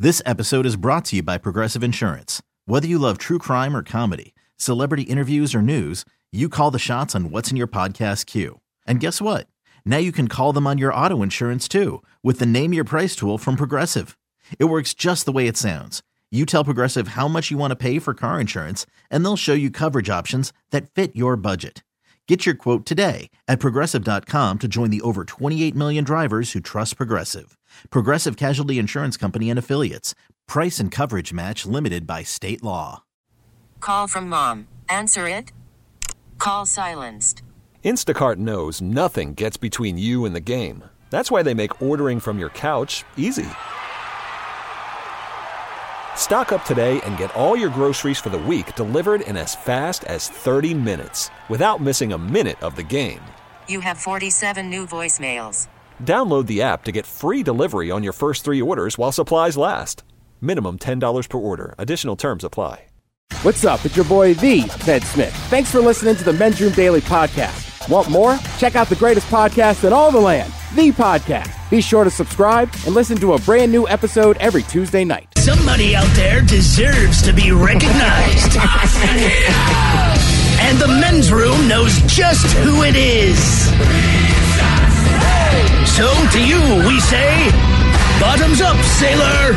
This episode is brought to you by Progressive Insurance. Whether you love true crime or comedy, celebrity interviews or news, you call the shots on what's in your podcast queue. And guess what? Now you can call them on your auto insurance too with the Name Your Price tool from Progressive. It works just the way it sounds. You tell Progressive how much you want to pay for car insurance, and they'll show you coverage options that fit your budget. Get your quote today at Progressive.com to join the over 28 million drivers who trust Progressive. Progressive Casualty Insurance Company and Affiliates. Price and coverage match limited by state law. Call from mom. Answer it. Call silenced. Instacart knows nothing gets between you and the game. That's why they make ordering from your couch easy. Stock up today and get all your groceries for the week delivered in as fast as 30 minutes without missing a minute of the game. You have 47 new voicemails. Download the app to get free delivery on your first 3 orders while supplies last. Minimum $10 per order. Additional terms apply. What's up? It's your boy, The Ted Smith. Thanks for listening to the Men's Room Daily Podcast. Want more? Check out the greatest podcast in all the land, The Podcast. Be sure to subscribe and listen to a brand new episode every Tuesday night. Somebody out there deserves to be recognized. And the Men's Room knows just who it is. So to you we say, bottoms up, sailor.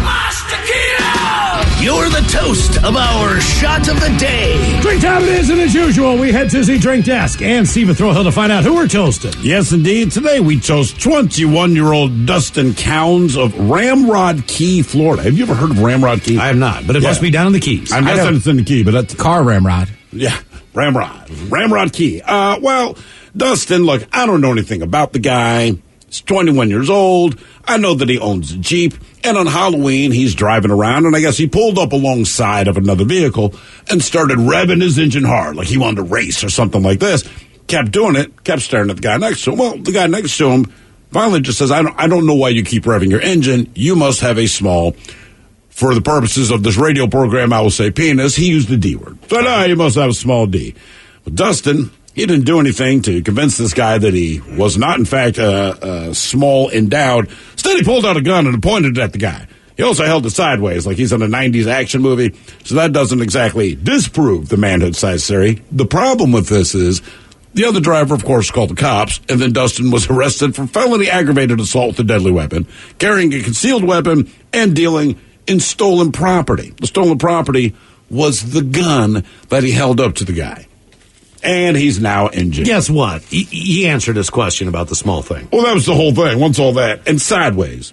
You're the toast of our shot of the day. Drink time it is, and as usual, we head to the drink desk and Steve Throwhill to find out who we're toasting. Yes, indeed. Today we toast 21-year-old Dustin Counds of Ramrod Key, Florida. Have you ever heard of Ramrod Key? I have not, but it must be down in the Keys. I'm guessing it's in the Key, but that's car Ramrod. Yeah, Ramrod Key. Well, Dustin, look, I don't know anything about the guy. He's 21 years old. I know that he owns a Jeep. And on Halloween, he's driving around, and I guess he pulled up alongside of another vehicle and started revving his engine hard, like he wanted to race or something like this. Kept doing it, kept staring at the guy next to him. Well, the guy next to him finally just says, I don't know why you keep revving your engine. You must have a small, for the purposes of this radio program, I will say penis. He used the D word. So, you must have a small D. But Dustin, he didn't do anything to convince this guy that he was not, in fact, small endowed. Instead, he pulled out a gun and pointed it at the guy. He also held it sideways, like he's in a 90s action movie. So that doesn't exactly disprove the manhood size theory. The problem with this is the other driver, of course, called the cops, and then Dustin was arrested for felony aggravated assault with a deadly weapon, carrying a concealed weapon, and dealing in stolen property. The stolen property was the gun that he held up to the guy. And he's now in jail. Guess what? He answered his question about the small thing. Well, that was the whole thing. Once all that. And sideways.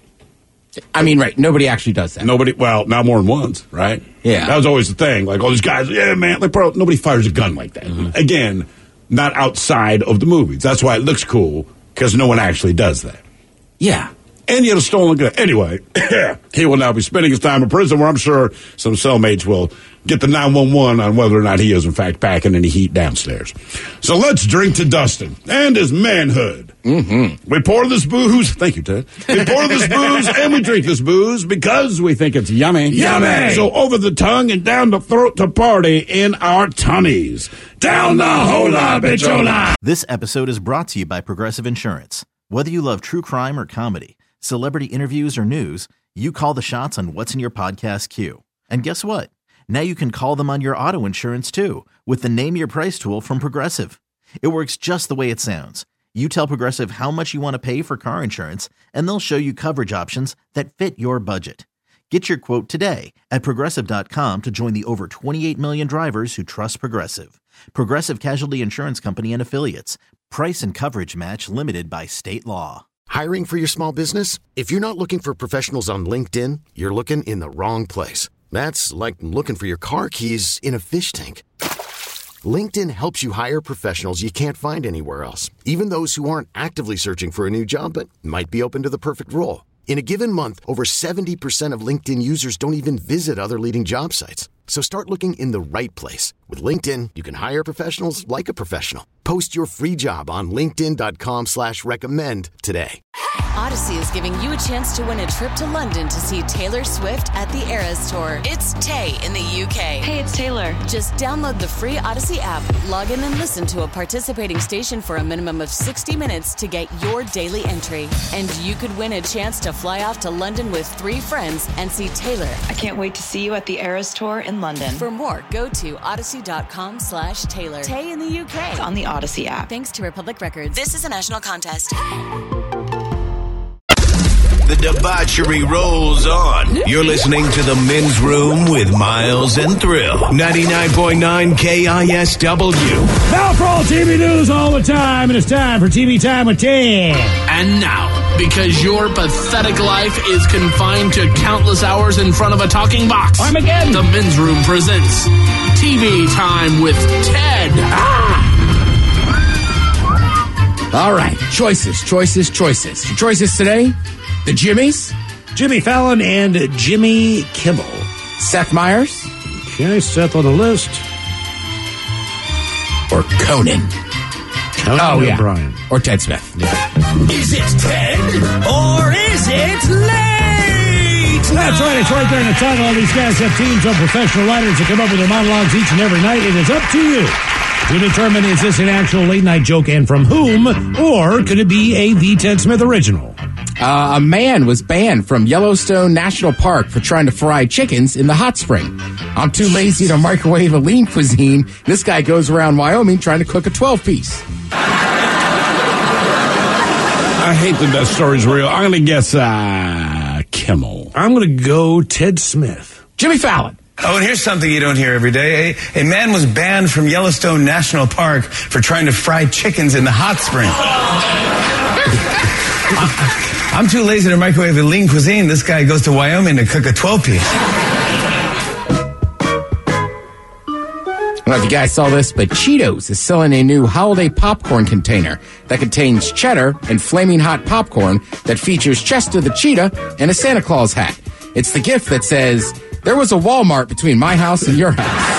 I mean, right, nobody actually does that. Nobody, well, not more than once, right? Yeah. That was always the thing. Like, all these guys, yeah, man, like, bro, nobody fires a gun like that. Mm-hmm. Again, not outside of the movies. That's why it looks cool, because no one actually does that. Yeah. And you had a stolen gun. Anyway, he will now be spending his time in prison, where I'm sure some cellmates will get the 911 on whether or not he is, in fact, packing any heat downstairs. So let's drink to Dustin and his manhood. Mm-hmm. We pour this booze. Thank you, Ted. We pour this booze and we drink this booze because we think it's yummy. Yummy! So over the tongue and down the throat to party in our tummies. Down the hola, bitchola! This episode is brought to you by Progressive Insurance. Whether you love true crime or comedy, celebrity interviews or news, you call the shots on what's in your podcast queue. And guess what? Now you can call them on your auto insurance too with the Name Your Price tool from Progressive. It works just the way it sounds. You tell Progressive how much you want to pay for car insurance, and they'll show you coverage options that fit your budget. Get your quote today at Progressive.com to join the over 28 million drivers who trust Progressive. Progressive Casualty Insurance Company and Affiliates. Price and coverage match limited by state law. Hiring for your small business? If you're not looking for professionals on LinkedIn, you're looking in the wrong place. That's like looking for your car keys in a fish tank. LinkedIn helps you hire professionals you can't find anywhere else, even those who aren't actively searching for a new job but might be open to the perfect role. In a given month, over 70% of LinkedIn users don't even visit other leading job sites. So start looking in the right place. With LinkedIn, you can hire professionals like a professional. Post your free job on linkedin.com/recommend today. Odyssey is giving you a chance to win a trip to London to see Taylor Swift at the Eras Tour. It's Tay in the UK. Hey, it's Taylor. Just download the free Odyssey app, log in and listen to a participating station for a minimum of 60 minutes to get your daily entry. And you could win a chance to fly off to London with 3 friends and see Taylor. I can't wait to see you at the Eras Tour in London. For more, go to odyssey.com/Taylor. Tay in the UK. It's on the Odyssey app. Thanks to Republic Records. This is a national contest. The debauchery rolls on. You're listening to The Men's Room with Miles and Thrill. 99.9 KISW. Now for all TV news all the time, and it's time for TV Time with Ted. And now, because your pathetic life is confined to countless hours in front of a talking box, Armageddon. The Men's Room presents TV Time with Ted. All right, choices. Your choices today, the Jimmys, Jimmy Fallon and Jimmy Kimmel. Seth Meyers, Okay, Seth on the list. or Conan. O'Brien. Or Ted Smith. Is it Ted or is it late? That's right, it's right there in the title. All these guys have teams of professional writers that come up with their monologues each and every night. It is up to you to determine, is this an actual late-night joke and from whom, or could it be a The Ted Smith original? A man was banned from Yellowstone National Park for trying to fry chickens in the hot spring. I'm too lazy to microwave a lean cuisine. This guy goes around Wyoming trying to cook a 12-piece. I hate that that story's real. I'm going to guess Kimmel. I'm going to go Ted Smith. Jimmy Fallon. Oh, and here's something you don't hear every day. A man was banned from Yellowstone National Park for trying to fry chickens in the hot spring. I'm too lazy to microwave a lean cuisine. This guy goes to Wyoming to cook a 12-piece. I don't know if you guys saw this, but Cheetos is selling a new holiday popcorn container that contains cheddar and flaming hot popcorn that features Chester the cheetah and a Santa Claus hat. It's the gift that says, there was a Walmart between my house and your house.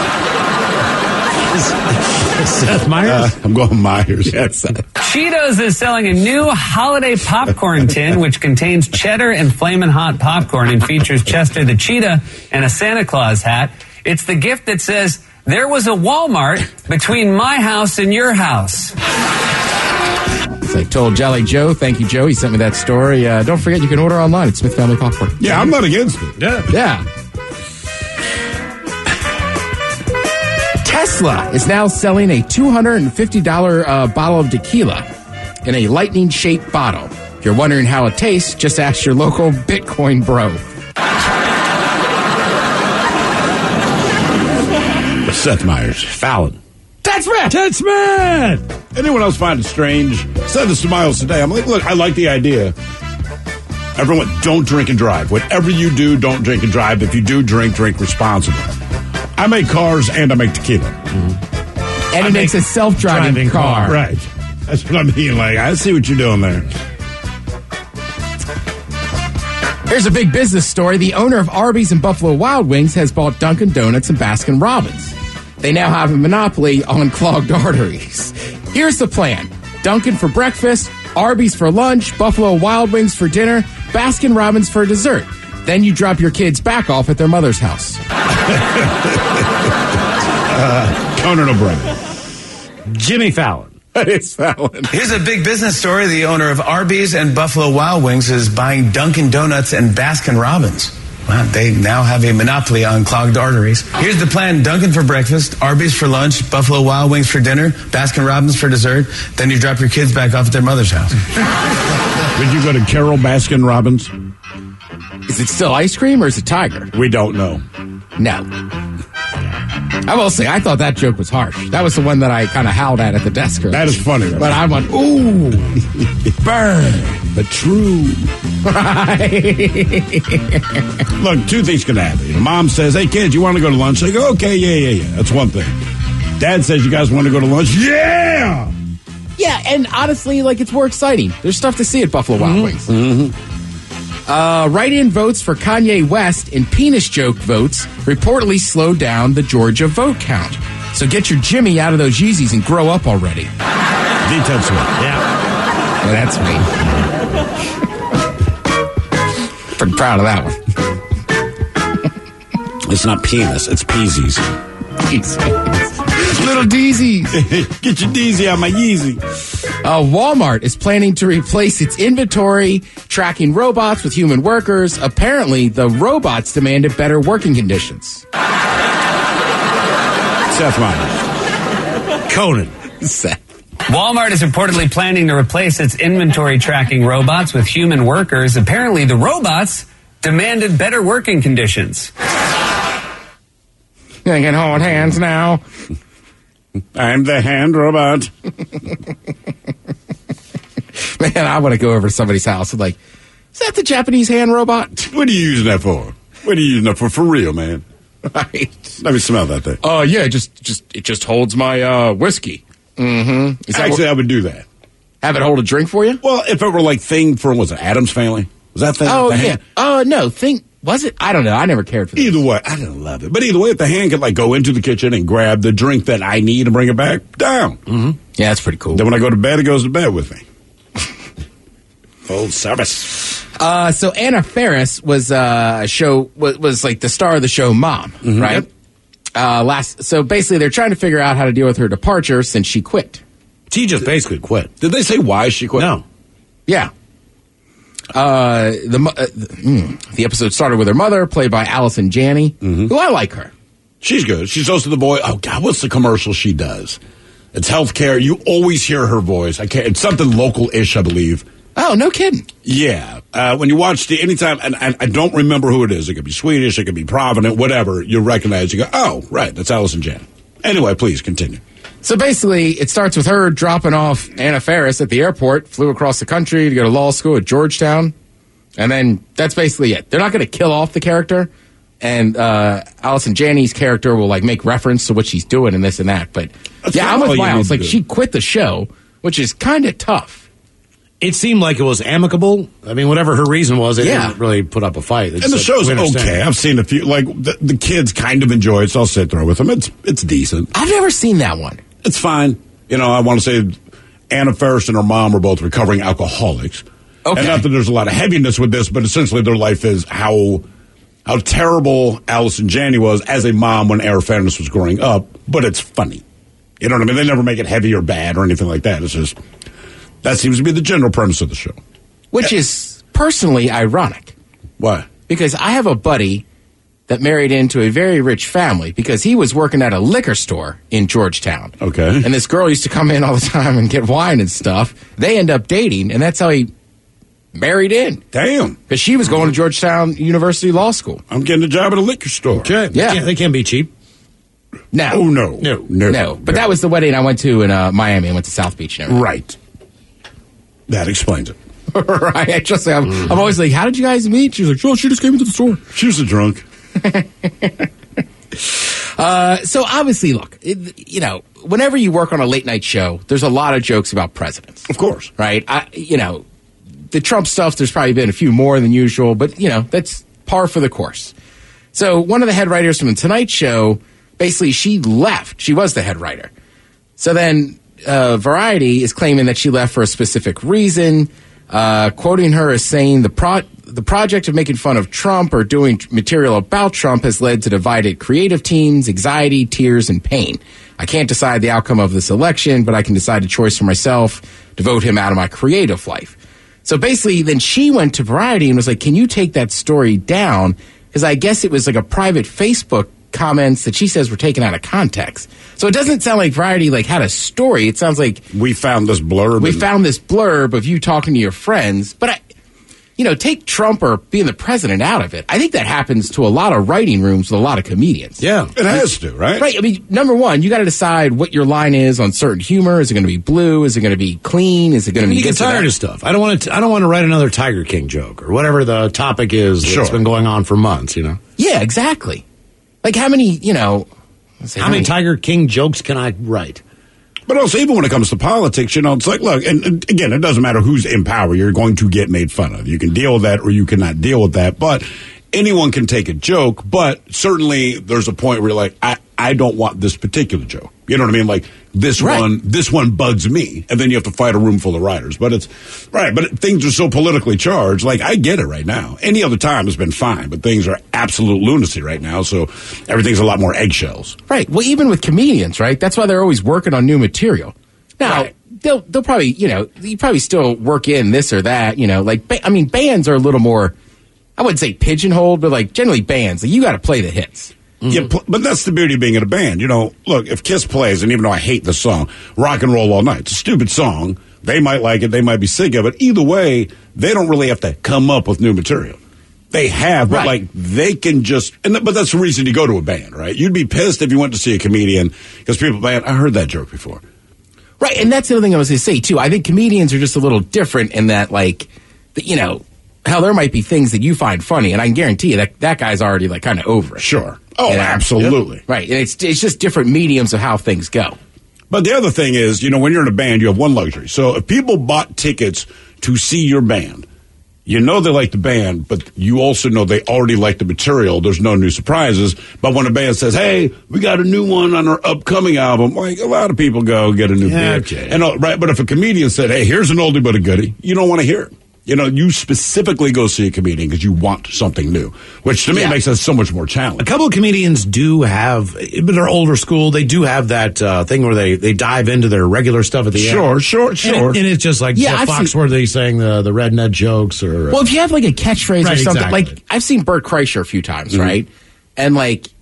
Seth Meyers? I'm going Myers. Yes. Cheetos is selling a new holiday popcorn tin, which contains cheddar and flamin' hot popcorn and features Chester the cheetah and a Santa Claus hat. It's the gift that says, there was a Walmart between my house and your house. So I told Jolly Joe, thank you, Joe. He sent me that story. Don't forget, you can order online at Smith Family Popcorn. Yeah, I'm not against it. Yeah. Tesla is now selling a $250 bottle of tequila in a lightning-shaped bottle. If you're wondering how it tastes, just ask your local Bitcoin bro. Seth Meyers. Fallon. Ted Smith! Ted Smith! Anyone else find it strange? Said this to Miles today. I'm like, look, I like the idea. Everyone, don't drink and drive. Whatever you do, don't drink and drive. If you do drink, drink responsibly. I make cars and I make tequila. Mm-hmm. And he makes a self-driving car. Right. That's what I mean. Like, I see what you're doing there. Here's a big business story. The owner of Arby's and Buffalo Wild Wings has bought Dunkin' Donuts and Baskin Robbins. They now have a monopoly on clogged arteries. Here's the plan. Dunkin' for breakfast, Arby's for lunch, Buffalo Wild Wings for dinner, Baskin Robbins for dessert. Then you drop your kids back off at their mother's house. Conan O'Brien. Jimmy Fallon. It's Fallon. Here's a big business story. The owner of Arby's and Buffalo Wild Wings is buying Dunkin' Donuts and Baskin Robbins. Wow, they now have a monopoly on clogged arteries. Here's the plan. Dunkin' for breakfast, Arby's for lunch, Buffalo Wild Wings for dinner, Baskin Robbins for dessert. Then you drop your kids back off at their mother's house. Did you go to Carol Baskin Robbins? Is it still ice cream or is it Tiger? We don't know. No. I will say, I thought that joke was harsh. That was the one that I kind of howled at the desk. That is funny, though. But I went, ooh, burn. But true. Look, two things can happen. You know, Mom says, hey, kids, you want to go to lunch? They go, okay, yeah. That's one thing. Dad says, you guys want to go to lunch? Yeah! Yeah, and honestly, like, it's more exciting. There's stuff to see at Buffalo Wild Wings. Mm-hmm. Write-in votes for Kanye West and penis joke votes reportedly slowed down the Georgia vote count. So get your Jimmy out of those Yeezys and grow up already. Detailed sweet. Yeah. Well, that's me. Pretty proud of that one. It's not penis, it's peasies. Little Deezies. Get your Deezy out of my Yeezy. Walmart is planning to replace its inventory tracking robots with human workers. Apparently, the robots demanded better working conditions. Seth Meyers. Conan. Seth. Walmart is reportedly planning to replace its inventory tracking robots with human workers. Apparently, the robots demanded better working conditions. I can hold hands now. I'm the hand robot. Man, I want to go over to somebody's house and like, is that the Japanese hand robot? What are you using that for? What are you using that for real, man? Right. Let me smell that thing. Yeah, it just holds my whiskey. Mm-hmm. Actually, I would do that. Have it hold a drink for you? Well, if it were like thing from, was it Addams Family? Was that thing? Oh, yeah. No, was it? I don't know. I never cared for that. Either way, I didn't love it. But either way, if the hand could like go into the kitchen and grab the drink that I need and bring it back down. Mm-hmm. Yeah, that's pretty cool. Then when I go to bed, it goes to bed with me. Full service. So Anna Faris was was like the star of the show Mom, right? Yep. So basically, they're trying to figure out how to deal with her departure since she quit. She just basically quit. Did they say why she quit? No. Yeah. The episode started with her mother, played by Allison Janney, who I like her. She's good. She's also the boy. Oh, God, what's the commercial she does? It's healthcare. You always hear her voice. I can't. It's something local-ish, I believe. Oh, no kidding. Yeah. When you watch anytime, and I don't remember who it is. It could be Swedish. It could be Provident, whatever. You recognize. You go, oh, right. That's Allison Janney. Anyway, please continue. So basically, it starts with her dropping off Anna Faris at the airport, flew across the country to go to law school at Georgetown, and then that's basically it. They're not going to kill off the character, and Allison Janney's character will like make reference to what she's doing and this and that. But that's yeah, I'm with Miles. Like do. she quit the show, which is kind of tough. It seemed like it was amicable. I mean, whatever her reason was, it didn't really put up a fight. And the show's okay. I've seen a few. Like the kids kind of enjoy it, so I'll sit there with them. It's decent. I've never seen that one. It's fine. You know, I want to say Anna Faris and her mom were both recovering alcoholics. Okay. And not that there's a lot of heaviness with this, but essentially their life is how terrible Allison Janney was as a mom when Anna Faris was growing up. But it's funny. You know what I mean? They never make it heavy or bad or anything like that. It's just, that seems to be the general premise of the show. Which is personally ironic. Why? Because I have a buddy that married into a very rich family because he was working at a liquor store in Georgetown. Okay. And this girl used to come in all the time and get wine and stuff. They end up dating, and that's how he married in. Damn. Because she was going to Georgetown University Law School. I'm getting a job at a liquor store. Okay. Yeah. They can't be cheap. No. Oh, no. No. But that was the wedding I went to in Miami. I went to South Beach and everything. Right. That explains it. Right. Trust me, I'm always like, how did you guys meet? She was like, oh, she just came into the store. She was a drunk. So obviously, look, whenever you work on a late night show, there's a lot of jokes about presidents. Of course. Right? The Trump stuff, there's probably been a few more than usual, but, that's par for the course. So one of the head writers from the Tonight Show, basically, she left. She was the head writer. So then Variety is claiming that she left for a specific reason, quoting her as saying the project of making fun of Trump or doing material about Trump has led to divided creative teams, anxiety, tears, and pain. I can't decide the outcome of this election, but I can decide a choice for myself to vote him out of my creative life. So basically, then she went to Variety and was like, can you take that story down? Because I guess it was like a private Facebook comments that she says were taken out of context. So it doesn't sound like Variety had a story. It sounds like we found this blurb. We found this blurb of you talking to your friends. But take Trump or being the president out of it. I think that happens to a lot of writing rooms with a lot of comedians. Yeah. It has to, right? Right. I mean, number one, you got to decide what your line is on certain humor. Is it going to be blue? Is it going to be clean? Is it going to be... You get tired of stuff. I don't want to write another Tiger King joke or whatever the topic is that's been going on for months, Yeah, exactly. Like how many, how many Tiger King jokes can I write? But also, even when it comes to politics, it's like, look, and again, it doesn't matter who's in power. You're going to get made fun of. You can deal with that or you cannot deal with that. But anyone can take a joke. But certainly there's a point where you're like, I don't want this particular joke. You know what I mean? Like, this one bugs me. And then you have to fight a room full of writers. But things are so politically charged. Like, I get it right now. Any other time has been fine. But things are absolute lunacy right now. So everything's a lot more eggshells. Right. Well, even with comedians, right? That's why they're always working on new material. Now, they'll probably, you probably still work in this or that, bands are a little more, I wouldn't say pigeonholed, but like generally bands, you got to play the hits. Yeah, but that's the beauty of being in a band. Look, if Kiss plays, and even though I hate the song, Rock and Roll All Night, it's a stupid song. They might like it, they might be sick of it. Either way, they don't really have to come up with new material. They have, but they can just, but that's the reason you go to a band, right? You'd be pissed if you went to see a comedian because people, man, I heard that joke before. Right, and that's the other thing I was going to say, too. I think comedians are just a little different in that, hell, there might be things that you find funny, and I can guarantee you that guy's already, kind of over it. Sure. Oh, absolutely. Yep. Right, and it's just different mediums of how things go. But the other thing is, when you're in a band, you have one luxury. So if people bought tickets to see your band, they like the band, but you also know they already like the material. There's no new surprises. But when a band says, hey, we got a new one on our upcoming album, a lot of people go get a new beer. Okay. And, but if a comedian said, hey, here's an oldie but a goodie, you don't want to hear it. You specifically go see a comedian because you want something new, which to me makes us so much more challenging. A couple of comedians do have, but they're older school. They do have that thing where they dive into their regular stuff at the end. Sure. And it's just like Jeff Foxworthy saying the redneck jokes or. Well, if you have a catchphrase or something, exactly. I've seen Bert Kreischer a few times, right? And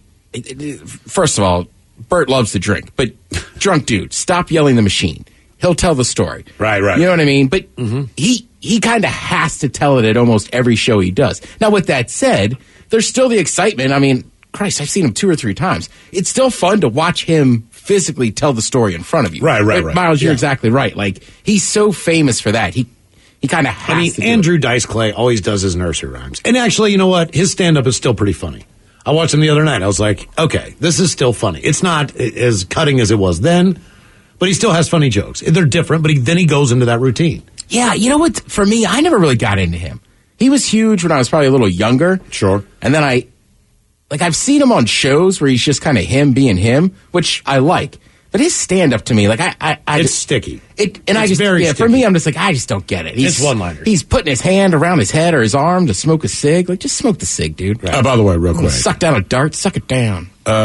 first of all, Bert loves to drink, but drunk dude, stop yelling the machine. He'll tell the story. Right. You know what I mean? But he kind of has to tell it at almost every show he does. Now, with that said, there's still the excitement. I mean, Christ, I've seen him 2 or 3 times. It's still fun to watch him physically tell the story in front of you. Right. Miles, you're exactly right. He's so famous for that. He kind of has to do Andrew Dice Clay always does his nursery rhymes. And actually, you know what? His stand-up is still pretty funny. I watched him the other night. I was like, okay, this is still funny. It's not as cutting as it was then, but he still has funny jokes. They're different, but then he goes into that routine. Yeah, you know what? For me, I never really got into him. He was huge when I was probably a little younger. Sure. And then I've seen him on shows where he's just kind of him being him, which I like. But his stand-up to me, it's sticky. For me, I'm just I just don't get it. It's one-liners. He's putting his hand around his head or his arm to smoke a cig. Just smoke the cig, dude. Right. By the way, real quick. Suck down a dart. Suck it down.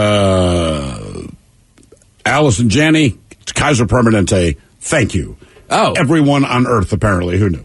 Allison Janney, Kaiser Permanente, thank you. Oh. Everyone on Earth, apparently. Who knew?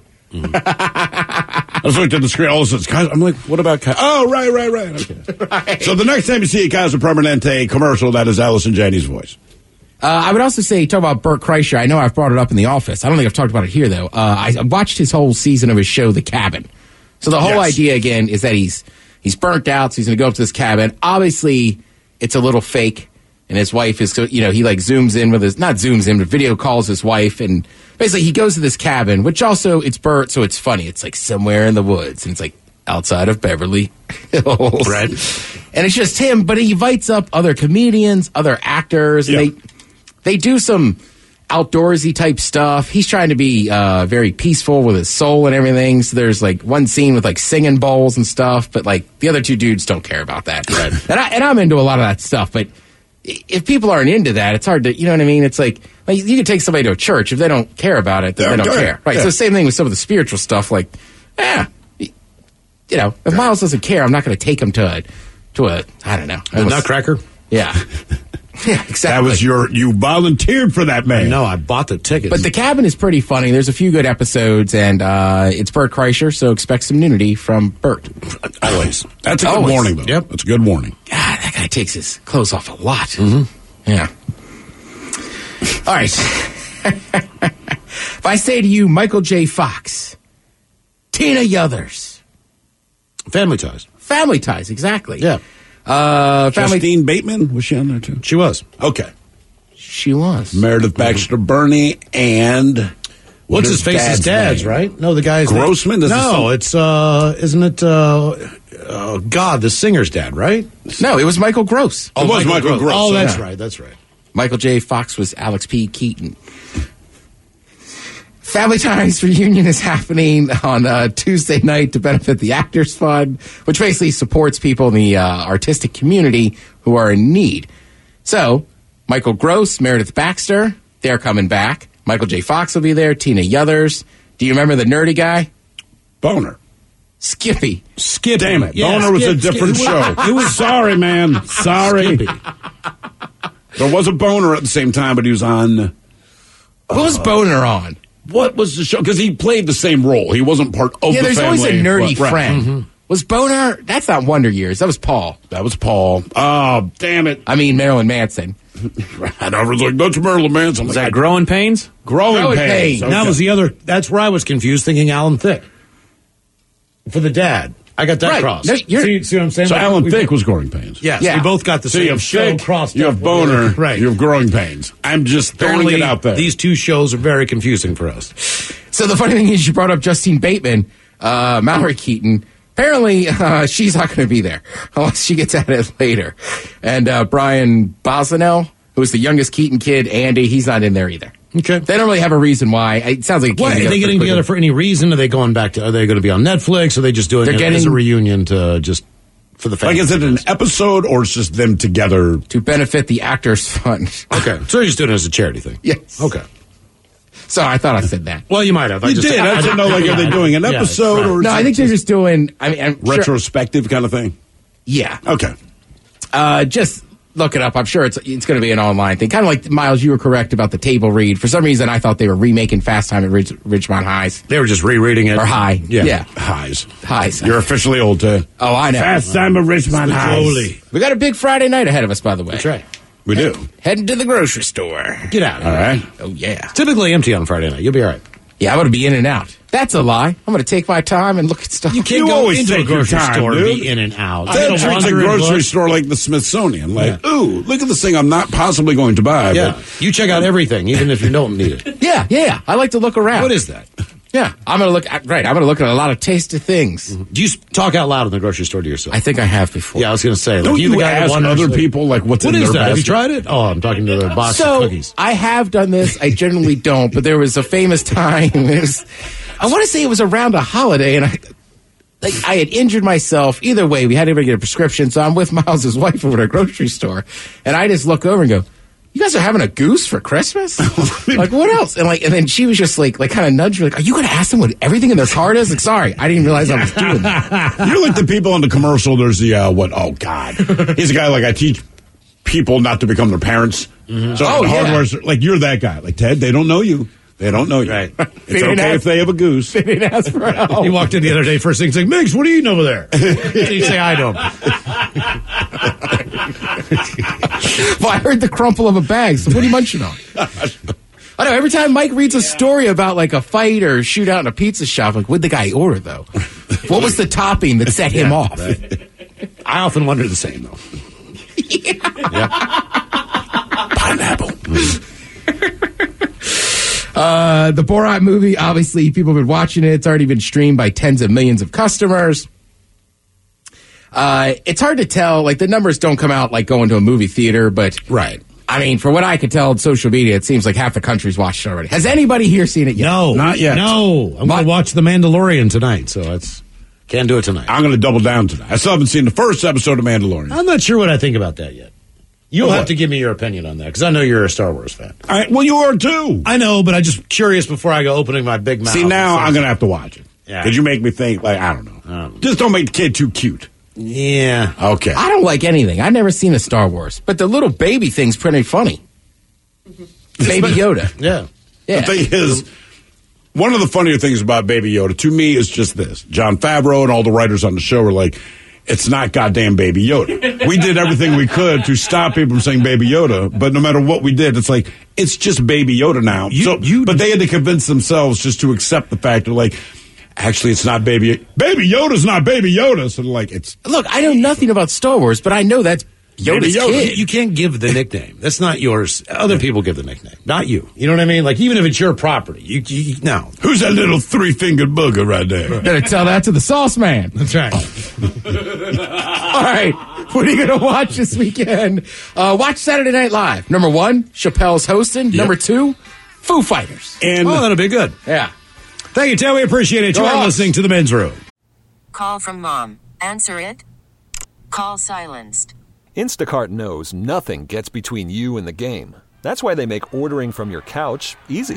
I was looking at the screen. All of a sudden, I'm like, what about Kaiser? Oh, right. Okay. Right. So the next time you see a Kaiser Permanente commercial, that is Allison Janney's voice. I would also say, talk about Bert Kreischer. I know I've brought it up in the office. I don't think I've talked about it here, though. I watched his whole season of his show, The Cabin. So the whole idea, again, is that he's burnt out, so he's going to go up to this cabin. Obviously, it's a little fake. And his wife is, he zooms in with not zooms in, but video calls his wife. And basically he goes to this cabin, which also, it's Bert, so it's funny. It's somewhere in the woods. And it's outside of Beverly Hills. Right. And it's just him, but he invites up other comedians, other actors. And they do some outdoorsy type stuff. He's trying to be very peaceful with his soul and everything. So there's one scene with singing bowls and stuff. But the other 2 dudes don't care about that. Right. And I'm into a lot of that stuff. But if people aren't into that, it's hard to, you know what I mean? It's you can take somebody to a church. If they don't care about it, then they don't care. Right. Yeah. So same thing with some of the spiritual stuff. If Miles doesn't care, I'm not going to take him to a I don't know. A nutcracker? Yeah. Yeah, exactly. That was you volunteered for that, man. No, I bought the tickets. But The Cabin is pretty funny. There's a few good episodes, and it's Bert Kreischer, so expect some nudity from Bert. Always. That's a good warning, though. Yep. That's a good warning. God, that guy takes his clothes off a lot. Mm-hmm. Yeah. All right. If I say to you, Michael J. Fox, Tina Yothers. Family Ties. Family Ties, exactly. Yeah. Justine Bateman, was she on there too? She was. Okay. She was. Meredith Baxter Burney and what's his face's dad's, right? No, the guy's Grossman. No, it's isn't it? God, the singer's dad, right? No, it was Michael Gross. Oh, it was Michael Gross. Oh, that's right. That's right. Michael J. Fox was Alex P. Keaton. Family Ties reunion is happening on Tuesday night to benefit the Actors Fund, which basically supports people in the artistic community who are in need. So, Michael Gross, Meredith Baxter, they're coming back. Michael J. Fox will be there. Tina Yothers. Do you remember the nerdy guy? Boner. Skippy. Damn it. Yeah, Boner was a different show. It was Sorry, man. Sorry. There was a Boner at the same time, but he was on... What was Boner on? What was the show? Because he played the same role. He wasn't part of the family. Yeah, there's always a nerdy Right. friend. Mm-hmm. Was Boner... That's not Wonder Years. That was Paul. That was Paul. Oh, damn it. I mean, Marilyn Manson. And I was like, that's Marilyn Manson. Was that Growing Pains? Growing Pains. That was the other. That's where I was confused, thinking Alan Thicke for the dad. I got that Right. crossed. No, see what I'm saying? So Like, Alan we- Thicke was Growing Pains. Yes, Yeah. we both got the So you same have show Thicke, crossed. you up have with the Boner, other- right? you have Growing Pains. I'm just throwing Apparently, it out there. these two shows are very confusing for us. So the funny thing is, you brought up Justine Bateman, Mallory Keaton. Apparently, she's not going to be there unless she gets at it later. And Brian Bosnell, who was the youngest Keaton kid, Andy, he's not in there either. Okay. They don't really have a reason why. It sounds like it came What, are together they getting pretty together quickly. for any reason? Are they going back to? Are they going to be on Netflix? Are they just doing They're it as getting- a reunion to just for the Like, fans? is it an episode or it's just them together? To benefit the Actors Fund. Okay, so you're just doing it as a charity thing. Yes. Okay. So I thought I said that. Well, you might have. You did. I didn't know, like, are they doing an episode or is No, I it think they're just doing, I mean, I'm sure, retrospective kind of thing? yeah. Okay. Just look it up. I'm sure it's going to be an online thing. Kind of like, Miles, you were correct about the table read. For some reason, I thought they were remaking Fast Time at Ridgemont Highs. They were just rereading it. Or High. Yeah. Highs. Highs. You're officially old, too. Oh, I know. Fast Time at Richmond Highs. Slowly. We got a big Friday night ahead of us, by the way. That's right. We do. Heading to the grocery store. Get out of All here. right. Oh, yeah. Typically empty on Friday night. You'll be all right. Yeah, I'm going to be in and out. That's a lie. I'm going to take my time and look at stuff. You can't You go always into a take your grocery time, store and dude. be in and out. That You treats gotta a wander and grocery look. store like the Smithsonian. Like, Yeah. ooh, look at this thing I'm not possibly going to buy. Yeah, But you check out everything, even if you don't need it. Yeah. I like to look around. What is that? Yeah. I'm going to look at, right. I'm going to look at a lot of tasty things. Do you talk out loud in the grocery store to yourself? I think I have before. Yeah, I was going to say. Like, don't the you guy that ask wonders, other like, people, like, what's What in is their that? Have you basket? tried it? Oh, I'm talking to the box So of cookies. I have done this. I generally don't, but there was a famous time. I want to say it was around a holiday, and I had injured myself. Either way, we had to get a prescription. So I'm with Miles' wife over at a grocery store, and I just look over and go, "You guys are having a goose for Christmas? Like, what else?" And then she was just like kind of nudged me, like, "Are you going to ask them what everything in their card is?" Like, sorry, I didn't realize I was doing that. You're like the people on the commercial. There's the, oh, God. He's a guy, like, I teach people not to become their parents. Mm-hmm. So Oh, the yeah. hardware's, like, you're that guy. Like, Ted, they don't know you. They don't know you. Right. It's They didn't okay ask- if they have a goose. They didn't ask for help. He walked in the other day, first thing, he's like, Migs, what are you eating over there? You say hi to him. Well, I heard the crumple of a bag, so what are you munching on? I know, every time Mike reads a story about like a fight or shootout in a pizza shop, like, what'd the guy order, though? What was the topping that set him off? I often wonder the same, though. Pineapple. The Borat movie, obviously, people have been watching it. It's already been streamed by tens of millions of customers. It's hard to tell. Like, the numbers don't come out like going to a movie theater, but Right. I mean, for what I could tell on social media, it seems like half the country's watched it already. Has anybody here seen it yet? No. Not yet. No. I'm going to watch The Mandalorian tonight, so it's can't do it tonight. I'm going to double down tonight. I still haven't seen the first episode of Mandalorian. I'm not sure what I think about that yet. You'll What? have to give me your opinion on that, because I know you're a Star Wars fan. All right, well, you are too. I know, but I'm just curious before I go opening my big mouth. See, now I'm going to have to watch it. Yeah. Because you make me think, like, I don't know. Just don't make the kid too cute. Yeah. Okay. I don't like anything. I've never seen a Star Wars, but the little baby thing's pretty funny. Baby Yoda. Yeah. Yeah. The thing is, one of the funnier things about Baby Yoda, to me, is just this. Jon Favreau and all the writers on the show are like, it's not goddamn Baby Yoda. We did everything we could to stop people from saying Baby Yoda, but no matter what we did, it's like, it's just Baby Yoda now. But they had to convince themselves just to accept the fact that, like, actually, it's not Baby Yoda's not Baby Yoda. So, like, it's... Look, I know nothing about Star Wars, but I know that's Yoda's kid. You can't give the nickname. That's not yours. Other people give the nickname, not you. You know what I mean? Like, even if it's your property, you no. Who's that little three-fingered booger right there? Better tell that to the sauce man. That's right. All right. What are you going to watch this weekend? Watch Saturday Night Live. Number 1, Chappelle's hosting. Yep. Number 2, Foo Fighters. And that'll be good. Yeah. Thank you, Tim. We appreciate it. You are listening to The Men's Room. Call from mom. Answer it. Call silenced. Instacart knows nothing gets between you and the game. That's why they make ordering from your couch easy.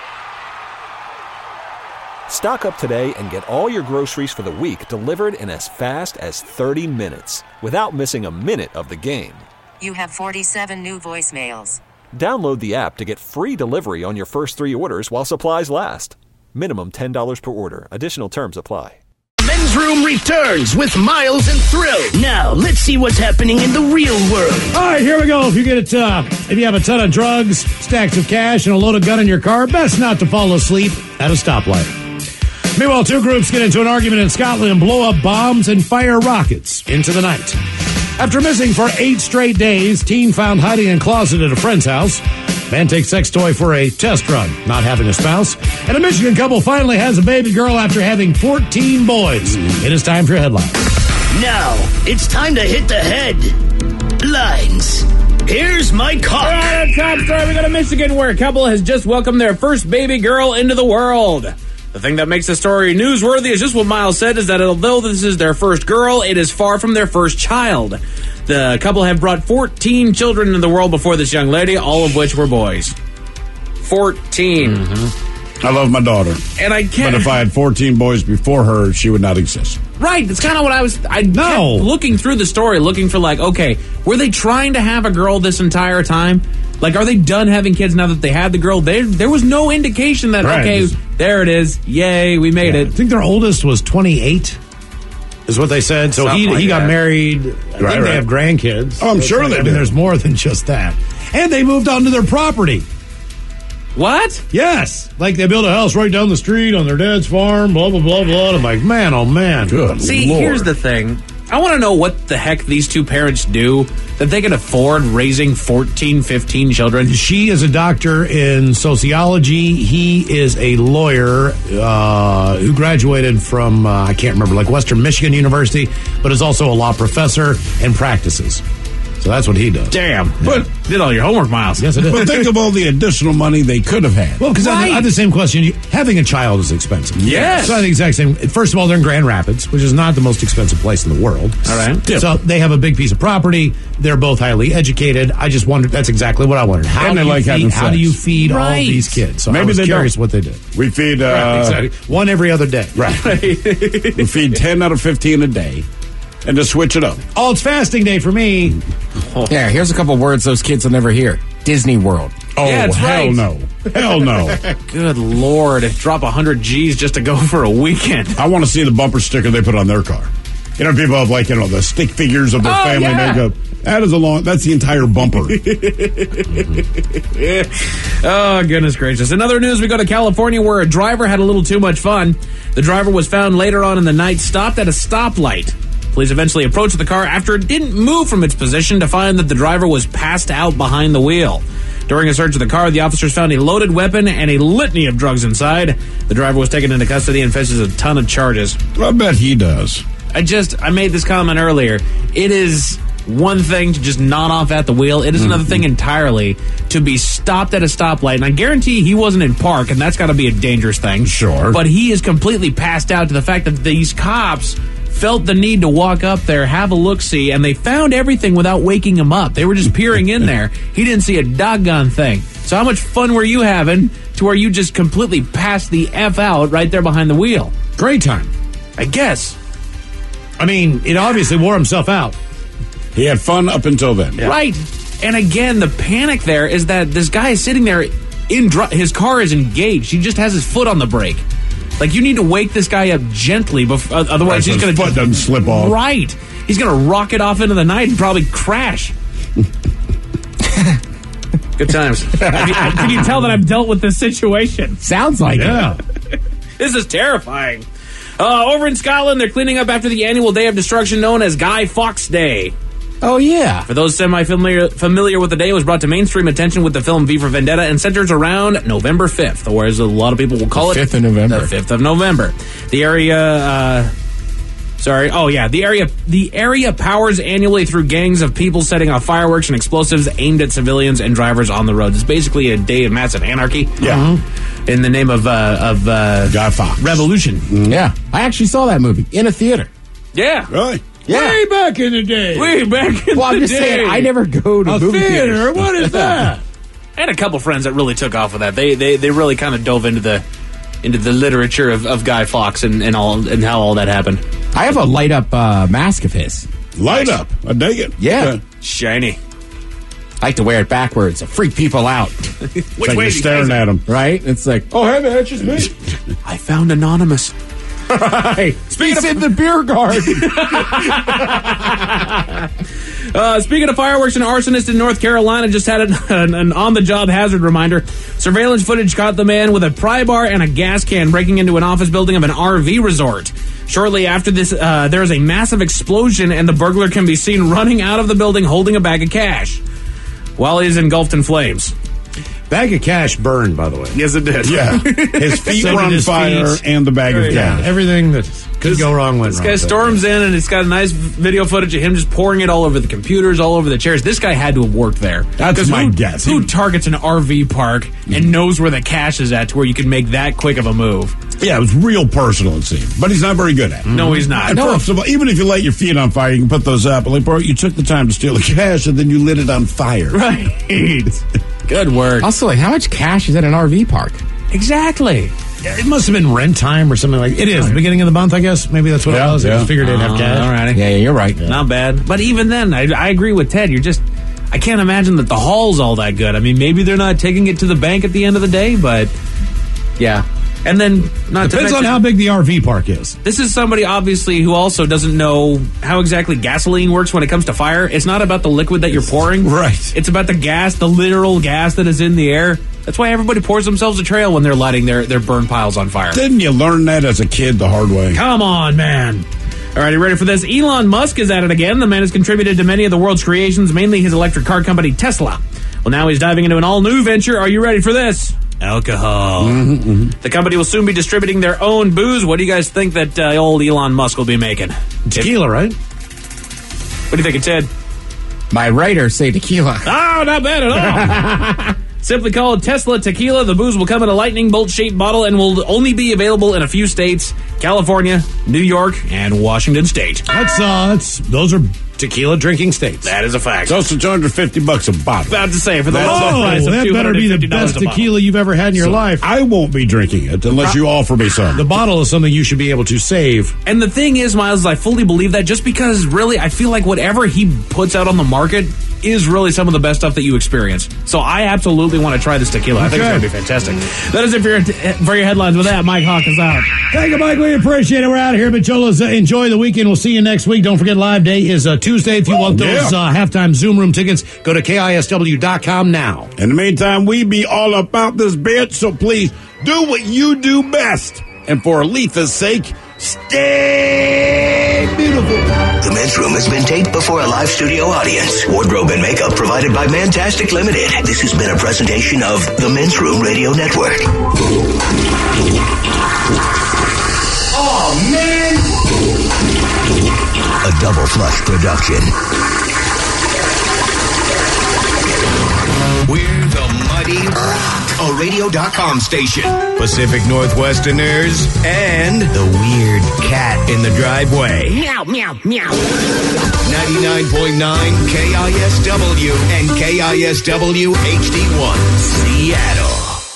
Stock up today and get all your groceries for the week delivered in as fast as 30 minutes without missing a minute of the game. You have 47 new voicemails. Download the app to get free delivery on your first 3 orders while supplies last. Minimum $10 per order. Additional terms apply. Men's Room returns with Miles and Thrill. Now, let's see what's happening in the real world. All right, here we go. If you have a ton of drugs, stacks of cash, and a loaded gun in your car, best not to fall asleep at a stoplight. Meanwhile, 2 groups get into an argument in Scotland and blow up bombs and fire rockets into the night. After missing for 8 straight days, teen found hiding in closet at a friend's house. Man takes sex toy for a test run, not having a spouse. And a Michigan couple finally has a baby girl after having 14 boys. It is time for your headlines. Now, it's time to hit the headlines. Here's my call. All right, top story. We got a Michigan where a couple has just welcomed their first baby girl into the world. The thing that makes the story newsworthy is just what Miles said, is that although this is their first girl, it is far from their first child. The couple have brought 14 children into the world before this young lady, all of which were boys. 14. Mm-hmm. I love my daughter. And I can't. But if I had 14 boys before her, she would not exist. Right. That's kind of what I kept looking through the story, looking for okay, were they trying to have a girl this entire time? Like, are they done having kids now that they had the girl? There was no indication that, okay, there it is. Yay, we made it. I think their oldest was 28, is what they said. So he got married. I think they have grandkids. Oh, I'm sure they do. There's more than just that. And they moved onto their property. What? Yes. Like, they built a house right down the street on their dad's farm, blah, blah, blah, blah. And I'm like, man, oh, man. Good See, Lord. Here's the thing. I want to know what the heck these 2 parents do that they can afford raising 14, 15 children. She is a doctor in sociology. He is a lawyer who graduated from, I can't remember, Western Michigan University, but is also a law professor and practices. So that's what he does. Damn. Yeah. But did all your homework, Miles. Yes, it is. But think of all the additional money they could have had. Well, because I have the same question. Having a child is expensive. Yes. So I think the exact same. First of all, they're in Grand Rapids, which is not the most expensive place in the world. All right. So they have a big piece of property. They're both highly educated. I just wondered, that's exactly what I wondered. How do you feed all these kids? So maybe I was they curious don't. what they did. We feed... exactly. One every other day. Right. We feed 10 out of 15 a day. And to switch it up. Oh, it's fasting day for me. Yeah, here's a couple words those kids will never hear. Disney World. Oh, yeah, hell right. no. Hell no. Good Lord. Drop 100 G's just to go for a weekend. I want to see the bumper sticker they put on their car. You know, people have the stick figures of their family makeup. That's the entire bumper. Oh, goodness gracious. In other news, we go to California where a driver had a little too much fun. The driver was found later on in the night stopped at a stoplight. Police eventually approached the car after it didn't move from its position to find that the driver was passed out behind the wheel. During a search of the car, the officers found a loaded weapon and a litany of drugs inside. The driver was taken into custody and faces a ton of charges. I bet he does. I made this comment earlier. It is one thing to just nod off at the wheel. It is another thing entirely to be stopped at a stoplight. And I guarantee he wasn't in park, and that's got to be a dangerous thing. Sure. But he is completely passed out to the fact that these cops felt the need to walk up there, have a look-see, and they found everything without waking him up. They were just peering in there. He didn't see a doggone thing. So how much fun were you having to where you just completely passed the F out right there behind the wheel? Great time. I guess. I mean, it obviously wore himself out. He had fun up until then. Yeah. Right. And again, the panic there is that this guy is sitting there, his car is engaged. He just has his foot on the brake. Like, you need to wake this guy up gently, otherwise he's going to... His foot doesn't slip off. Right. He's going to rocket off into the night and probably crash. Good times. Can you tell that I've dealt with this situation? Sounds like it. This is terrifying. Over in Scotland, they're cleaning up after the annual day of destruction known as Guy Fawkes Day. Oh, yeah. For those semi-familiar with the day, it was brought to mainstream attention with the film V for Vendetta and centers around November 5th, or as a lot of people will call it, 5th of November. The 5th of November. The area powers annually through gangs of people setting off fireworks and explosives aimed at civilians and drivers on the roads. It's basically a day of massive anarchy. Yeah. In the name of Guy Fawkes. revolution. Yeah. I actually saw that movie in a theater. Yeah. Really? Yeah. Way back in the day. Way back in Well, I'm the just day. saying, I never go to A movie theater? theaters. What is that? I had a couple friends that really took off with that. They really kind of dove into the literature of Guy Fawkes and how all that happened. I have a light-up mask of his. Light up. I dig it. Yeah. Okay. Shiny. I like to wear it backwards to freak people out. It's like you're staring at them. Right? It's like, oh, hey, man, it's just me. I found Anonymous. Right. He's in the beer garden. Speaking of fireworks, an arsonist in North Carolina just had an on-the-job hazard reminder. Surveillance footage caught the man with a pry bar and a gas can breaking into an office building of an RV resort. Shortly after this, there is a massive explosion, and the burglar can be seen running out of the building holding a bag of cash while he is engulfed in flames. Bag of cash burned, by the way. Yes, it did. Yeah. His feet So were did on his fire feet. and the bag of Yeah, cash. everything that could go wrong went This wrong. guy storms in, and it's got a nice video footage of him just pouring it all over the computers, all over the chairs. This guy had to have worked there. That's 'Cause my guess. Who targets an RV park and knows where the cash is at to where you can make that quick of a move? Yeah, it was real personal, it seemed. But he's not very good at it. No, he's not. And first of all, even if you light your feet on fire, you can put those up. Like, bro, you took the time to steal the cash and then you lit it on fire. Right. Good work. Also, like, how much cash is at an RV park? Exactly. Yeah, it must have been rent time or something like it is. Beginning of the month, I guess. Maybe that's what it was. I just figured they'd have cash. Alrighty. Yeah, you're right. Not bad. But even then, I agree with Ted. I can't imagine that the haul's all that good. I mean, maybe they're not taking it to the bank at the end of the day, but yeah. And then, Depends on how big the RV park is. This is somebody, obviously, who also doesn't know how exactly gasoline works when it comes to fire. It's not about the liquid that you're pouring. Right. It's about the gas, the literal gas that is in the air. That's why everybody pours themselves a trail when they're lighting their burn piles on fire. Didn't you learn that as a kid the hard way? Come on, man. All right, you ready for this? Elon Musk is at it again. The man has contributed to many of the world's creations, mainly his electric car company, Tesla. Well, now he's diving into an all-new venture. Are you ready for this? Alcohol. The company will soon be distributing their own booze. What do you guys think that old Elon Musk will be making? Tequila, right? What do you think, Ted? My writers say tequila. Oh, not bad at all. Simply called Tesla Tequila. The booze will come in a lightning bolt-shaped bottle and will only be available in a few states: California, New York, and Washington State. Those are tequila drinking states. That is a fact. It's also $250 a bottle. About to say, for the low price of that better be the best $250 a tequila you've ever had in your life. I won't be drinking it unless you offer me some. The bottle is something you should be able to save. And the thing is, Miles, I fully believe that just because really I feel like whatever he puts out on the market is really some of the best stuff that you experience. So I absolutely want to try this tequila. I think it's going to be fantastic. That is it for your headlines. With that, Mike Hawk is out. Thank you, Mike. We appreciate it. We're out of here. Bicholas, enjoy the weekend. We'll see you next week. Don't forget, Live Day is Tuesday. If you want those halftime Zoom room tickets, go to KISW.com now. In the meantime, we be all about this bitch, so please do what you do best. And for Aletha's sake, stay beautiful. The Men's Room has been taped before a live studio audience. Wardrobe and makeup provided by Mantastic Limited. This has been a presentation of the Men's Room Radio Network. Oh, man! A Double Flush production. We're the Mighty a Radio.com station. Pacific Northwesterners and the weird cat in the driveway. Meow, meow, meow. 99.9 KISW and KISW HD1 Seattle.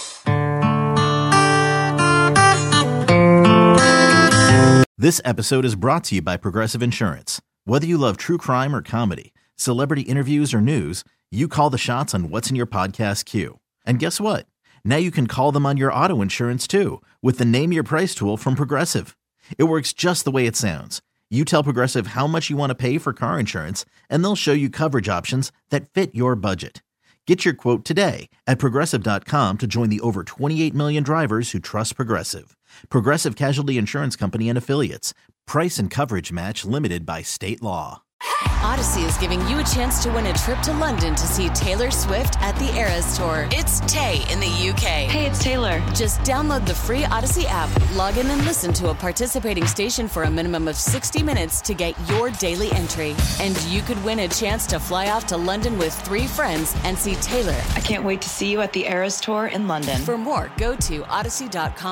This episode is brought to you by Progressive Insurance. Whether you love true crime or comedy, celebrity interviews or news, you call the shots on what's in your podcast queue. And guess what? Now you can call them on your auto insurance too with the Name Your Price tool from Progressive. It works just the way it sounds. You tell Progressive how much you want to pay for car insurance, and they'll show you coverage options that fit your budget. Get your quote today at Progressive.com to join the over 28 million drivers who trust Progressive. Progressive Casualty Insurance Company and Affiliates. Price and coverage match limited by state law. Odyssey is giving you a chance to win a trip to London to see Taylor Swift at the Eras Tour. It's Tay in the UK. Hey, it's Taylor. Just download the free Odyssey app, log in and listen to a participating station for a minimum of 60 minutes to get your daily entry. And you could win a chance to fly off to London with 3 friends and see Taylor. I can't wait to see you at the Eras Tour in London. For more, go to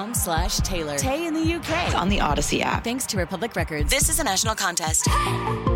odyssey.com/Taylor. Tay in the UK. It's on the Odyssey app. Thanks to Republic Records. This is a national contest.